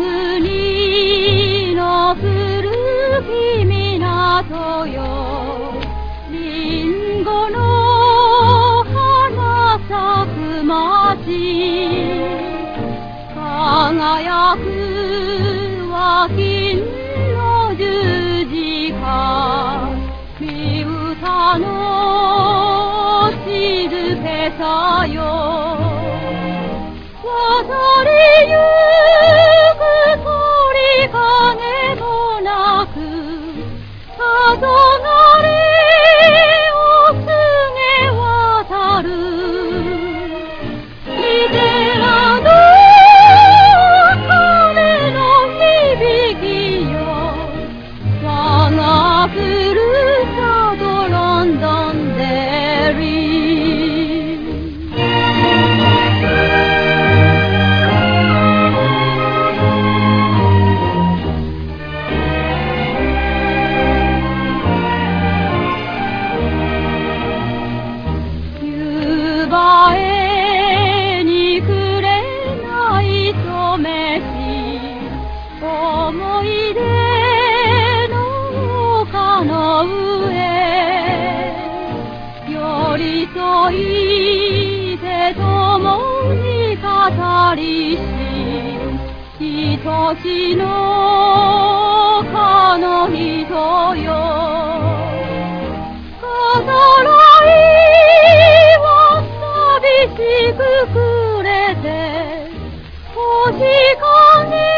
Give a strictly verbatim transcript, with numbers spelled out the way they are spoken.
国の古き港よ、リンゴの花咲く街、輝くは金の十字架、三歌の静けさよ、渡りゆく鳥影もなく、たそがれを告げ渡る、リテラの鐘の響きよ、我がふるさとロンドンデリー。夕映にくれない染めし、思い出の丘の上、寄り添いて共に語りし、愛しのかの人よ、飾らいは寂しく暮れて星影